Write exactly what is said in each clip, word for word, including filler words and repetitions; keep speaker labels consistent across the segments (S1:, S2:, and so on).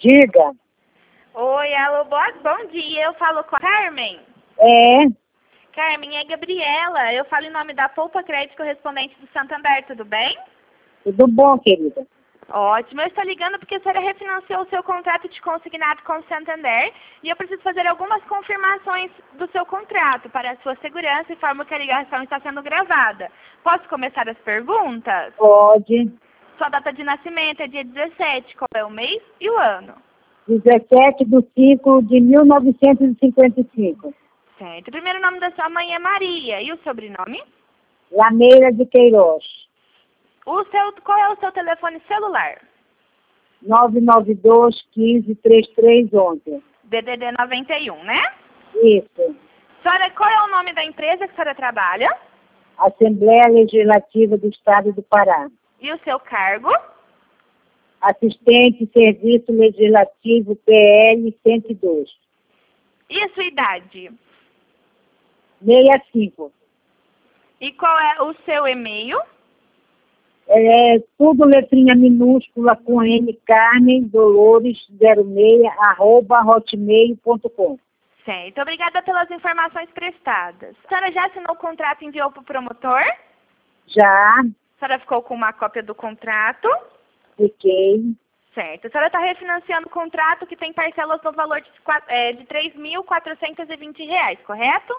S1: Diga.
S2: Oi, alô, boa, bom dia. Eu falo com a Carmen.
S1: É,
S2: Carmen, é Gabriela. Eu falo em nome da Poupa Crédito Correspondente do Santander, tudo bem?
S1: tudo bom, querida?
S2: Ótimo. Eu estou ligando porque a senhora refinanciou o seu contrato de consignado com o Santander e eu preciso fazer algumas confirmações do seu contrato para a sua segurança e forma que a ligação está sendo gravada. Posso começar as perguntas?
S1: Pode.
S2: Sua data de nascimento é dia dezessete, qual é o mês e o ano?
S1: dezessete de cinco de mil novecentos e cinquenta e cinco.
S2: Certo. O primeiro nome da sua mãe é Maria. E o sobrenome?
S1: Lameira de Queiroz.
S2: O seu, qual é o seu telefone celular?
S1: nove nove dois, quinze, trinta e três, onze.
S2: D D D noventa e um, né?
S1: Isso.
S2: Senhora, qual é o nome da empresa que a senhora trabalha?
S1: Assembleia Legislativa do Estado do Pará.
S2: E o seu cargo?
S1: Assistente Serviço Legislativo P L cento e dois.
S2: E a sua idade?
S1: sessenta e cinco.
S2: E qual é o seu e-mail?
S1: É tudo letrinha minúscula com N Carmen Dolores zero seis arroba hotmail ponto com.
S2: Certo. Obrigada pelas informações prestadas. A senhora já assinou o contrato e enviou para o promotor?
S1: Já
S2: A senhora ficou com uma cópia do contrato?
S1: fiquei.
S2: Certo. A senhora está refinanciando o contrato que tem parcelas no valor de, qua- é, de três mil quatrocentos e vinte reais, correto?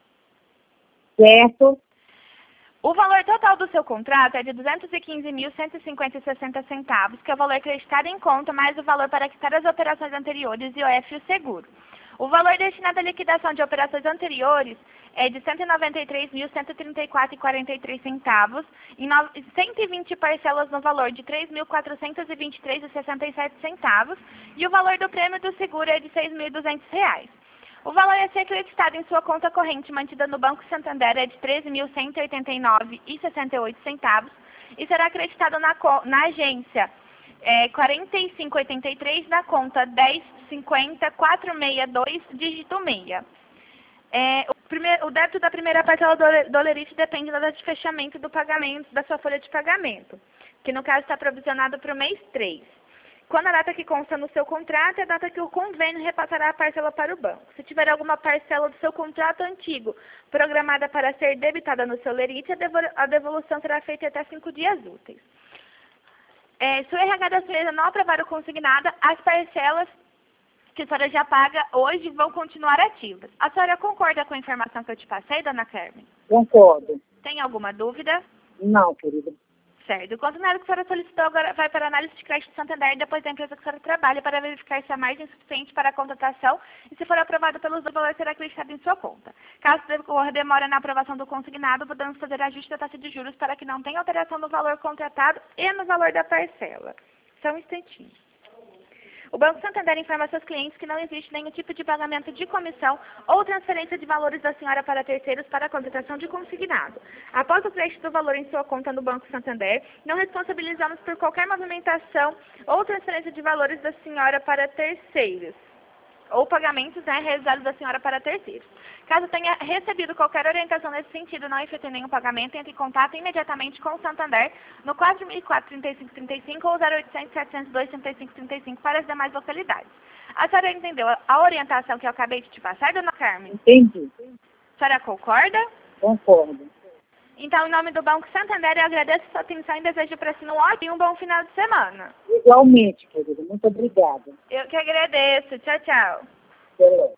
S1: Certo?
S2: O valor total do seu contrato é de duzentos e quinze mil cento e cinquenta e sessenta centavos, que é o valor acreditado em conta, mais o valor para quitar as operações anteriores e o F e o seguro. O valor destinado à liquidação de operações anteriores é de cento e noventa e três mil cento e trinta e quatro reais e quarenta e três centavos, em no- cento e vinte parcelas no valor de três mil quatrocentos e vinte e três reais e sessenta e sete centavos, e o valor do prêmio do seguro é de seis mil e duzentos reais. O valor a ser acreditado em sua conta corrente mantida no Banco Santander é de treze mil cento e oitenta e nove reais e sessenta e oito centavos e será acreditado na, co- na agência é, quarenta e cinco oitenta e três na conta dez cinquenta quatrocentos e sessenta e dois, dígito seis. É, o, primeiro, o débito da primeira parcela do, do Olerite depende da data de fechamento do pagamento, da sua folha de pagamento, que no caso está provisionado para o mês três. Quando a data que consta no seu contrato é a data que o convênio repassará a parcela para o banco. Se tiver alguma parcela do seu contrato antigo programada para ser debitada no seu lerite, a devo- a devolução será feita até cinco dias úteis. É, se o R H da sua empresa não aprovar o consignado, as parcelas que a senhora já paga hoje vão continuar ativas. A senhora concorda com a informação que eu te passei, dona Carmen?
S1: Concordo.
S2: Tem alguma dúvida?
S1: Não, querida.
S2: Certo. O consignado que a senhora solicitou agora vai para a análise de crédito do Santander depois da empresa que a senhora trabalha para verificar se a margem é suficiente para a contratação e se for aprovado pelos dois, o valor será acreditado em sua conta. Caso decorra demora na aprovação do consignado, podemos fazer ajuste da taxa de juros para que não tenha alteração no valor contratado e no valor da parcela. Só um instantinho. O Banco Santander informa seus clientes que não existe nenhum tipo de pagamento de comissão ou transferência de valores da senhora para terceiros para a contratação de consignado. Após o crédito do valor em sua conta no Banco Santander, não responsabilizamos por qualquer movimentação ou transferência de valores da senhora para terceiros ou pagamentos, né, realizados da senhora para terceiros. Caso tenha recebido qualquer orientação nesse sentido, não efetue nenhum pagamento, entre em contato imediatamente com o Santander no quatro mil e quatro, trinta e cinco trinta e cinco ou zero oitocentos, setecentos e dois, trinta e cinco trinta e cinco para as demais localidades. A senhora entendeu a orientação que eu acabei de te passar, dona Carmen?
S1: Entendi.
S2: A senhora concorda?
S1: Concordo.
S2: Então, em nome do Banco Santander, eu agradeço a sua atenção e desejo para si um ótimo e um bom final de semana.
S1: Igualmente, querida. Muito obrigada.
S2: Eu que agradeço. Tchau, tchau.
S1: Até logo.